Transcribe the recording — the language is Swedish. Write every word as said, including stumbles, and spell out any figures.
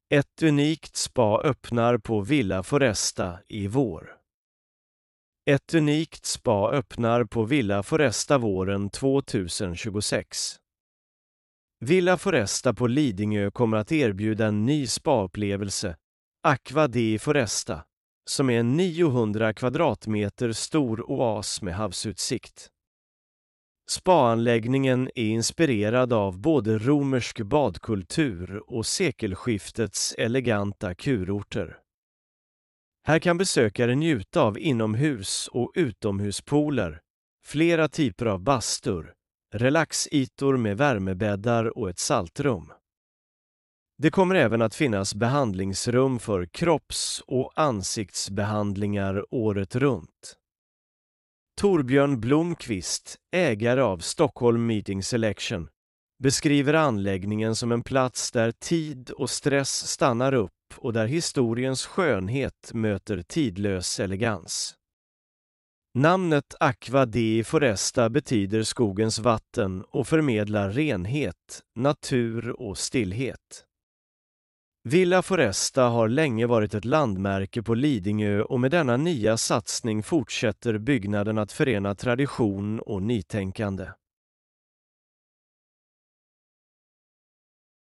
Ett unikt spa öppnar på Villa Foresta i vår. Ett unikt spa öppnar på Villa Foresta våren tjugohundratjugosex. Villa Foresta på Lidingö kommer att erbjuda en ny spaupplevelse, Aqua di Foresta, som är en niohundra kvadratmeter stor oas med havsutsikt. Spaanläggningen är inspirerad av både romersk badkultur och sekelskiftets eleganta kurorter. Här kan besökare njuta av inomhus- och utomhuspooler, flera typer av bastur, relaxytor med värmebäddar och ett saltrum. Det kommer även att finnas behandlingsrum för kropps- och ansiktsbehandlingar året runt. Torbjörn Blomqvist, ägare av Stockholm Meeting Selection, beskriver anläggningen som en plats där tid och stress stannar upp och där historiens skönhet möter tidlös elegans. Namnet Aqua di Foresta betyder skogens vatten och förmedlar renhet, natur och stillhet. Villa Foresta har länge varit ett landmärke på Lidingö och med denna nya satsning fortsätter byggnaden att förena tradition och nytänkande.